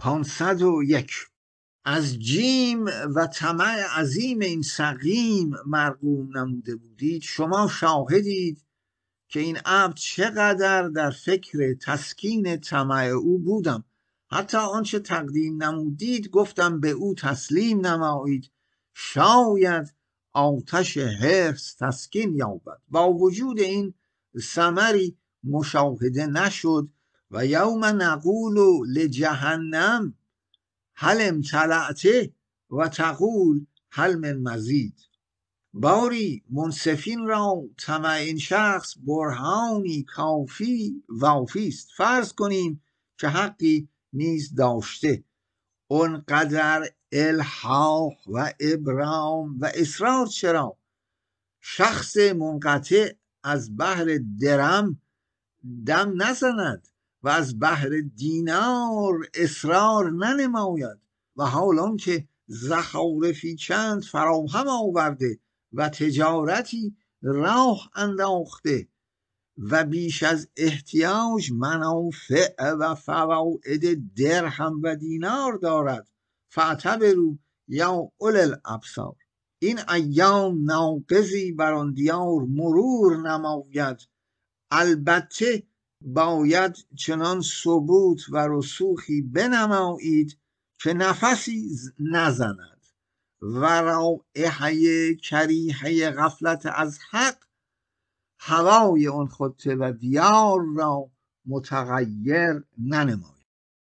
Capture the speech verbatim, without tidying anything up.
پانصد و یک. از جیم و طمع عظیم این سقیم مرقوم نموده بودید، شما شاهدید که این عبد چقدر در فکر تسکین طمع او بودم. حتی آنچه تقدیم نمودید گفتم به او تسلیم نمایید، شاید آتش حرص تسکین یابد. با وجود این ثمری مشاهده نشد. و یوم نقول لجهنم هل امتلأت و تقول هل من مزید. باری منصفین را طمع این شخص برهانی کافی وافی است. فرض کنیم که حقی نیز داشته، اونقدر الحاح و ابرام و اصرار چرا؟ شخص منقطع از بحر درم دم نزند و از بحر دینار اصرار ننماید. و حالان که زخارفی چند فراهم آورده و تجارتی راه انداخته و بیش از احتیاج منافع و فواید درهم و دینار دارد، فاعتبروا یا اولی الابصار. این ایام ناقضی بر آن دیار مرور نماید، البته باید چنان ثبوت و رسوخی بنمایید که نفسی نزند و رایحه کریهه غفلت از حق هوای آن خطه و دیار را متغیر ننماید.